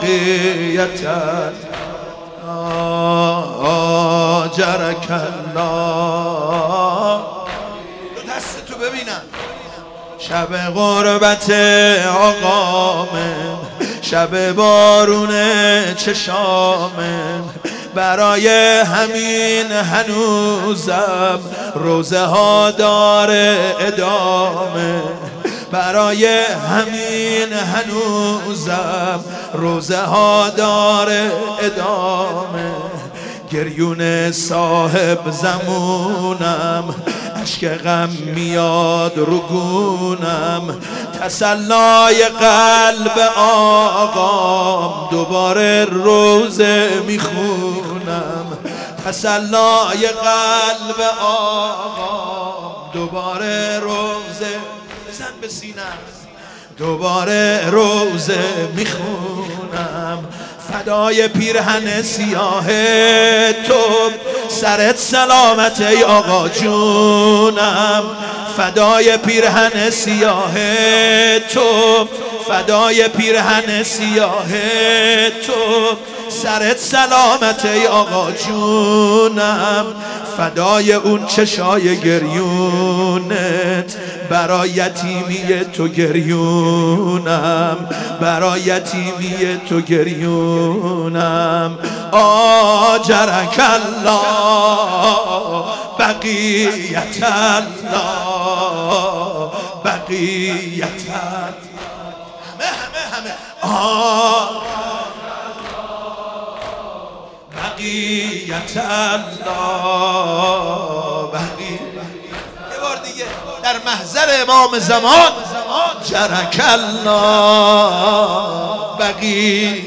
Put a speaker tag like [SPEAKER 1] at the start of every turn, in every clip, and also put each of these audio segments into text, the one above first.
[SPEAKER 1] بقیت آجرک الله. دستتو ببینم. شب غربت آقامه، شب بارون چشامه، برای همین هنوزم روزه ها داره ادامه، برای همین هنوزم روزه ها داره ادامه. گریون صاحب زمونم، اشک غم میاد رو گونم، تسلای قلب آقام دوباره روزه میخونم، تسلای قلب آقام دوباره روزه، بزن به سینم، دوباره روزه میخونم. فدای پیرهن سیاه تو، سرت سلامت ای آقا جونم. فدای پیرهن سیاه تو، فدای پیرهن سیاه تو، سرت سلامت ای آقا جونم. فدای اون چشای گریونت، برای یتیمی تو گریونم، برای یتیمی تو گریونم. آجرک الله بقیت الله، بقیت همه بقیت الله، بقیت. یه بار دیگه در محضر امام زمان، جرک الله بقیت.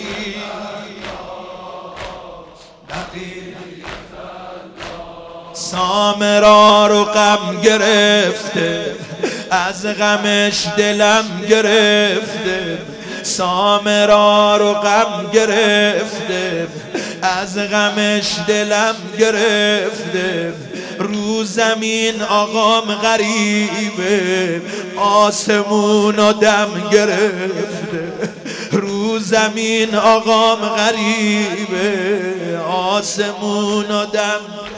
[SPEAKER 1] سامرا رو غم گرفته، از غمش دلم گرفته، سامرا رو غم گرفته، از غمش دلم گرفته. رو زمین آقام غریبه، آسمون و دم گرفته. رو زمین آقام غریبه، آسمون و دم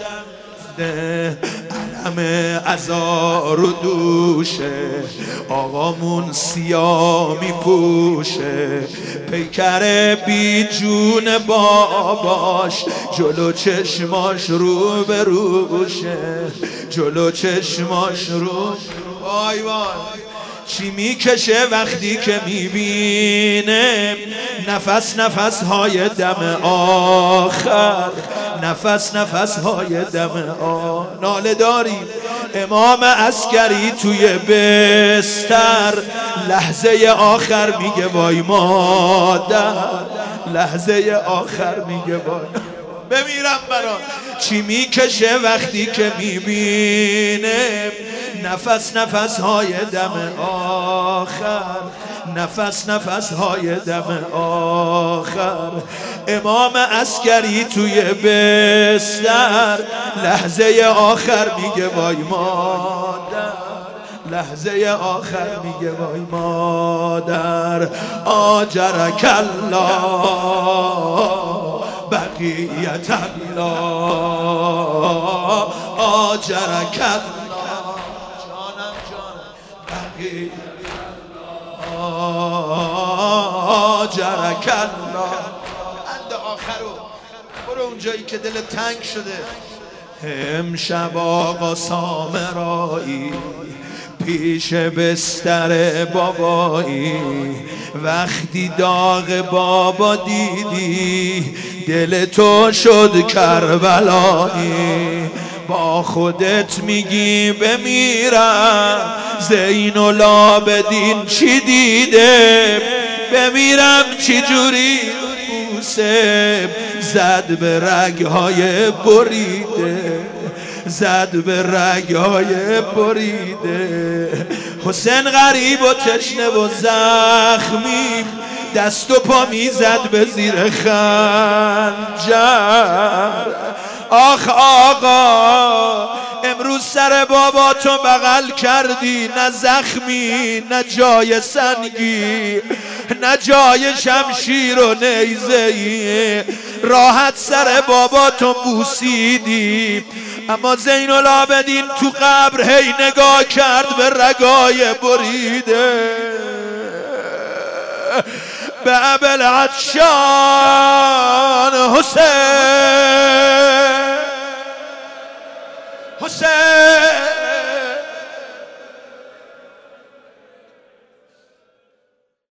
[SPEAKER 1] علم عزار و دوشه، آقامون سیاه می پوشه. پیکر بی جون باباش، جلو چشماش رو به روشه، جلو چشماش رو. وای وای چی میکشه وقتی که میبینه نفس نفس های دم آخر، نفس نفس های دم آخر. ناله داریم امام عسکری توی بستر، لحظه آخر میگه وای مادر، لحظه آخر میگه وای بمیرم برا. چی میکشه وقتی که میبینه نفس نفس های دم آخر، نفس نفس های دم آخر. امام عسکری توی بستر، لحظه آخر میگه وای مادر، لحظه آخر میگه وای مادر. آجرک الله بقیت الله، آجرک الله جانم جانم بقیت آجرک الله. اند آخرو برو اونجایی که دل تنگ شده. امشب آقا سامرایی پیش بستر بابایی، وقتی داغ بابا دیدی دل تو شد کربلایی. با خودت میگی بمیرم، زین العابدین چی دیده، بمیرم چی جوری بوسه زد به رگهای بریده، زد به رگهای بریده. حسین غریب و تشنه و زخمی، دست و پا میزد به زیر خنجر. آخ آقا امروز سر باباتو بغل کردی، نه زخمی نه جای سنگی نه جای شمشیر و نیزه‌ای، راحت سر باباتو بوسیدی. اما زین العابدین تو قبر هی نگاه کرد به رگای بریده، به ابوالعطشان حسین.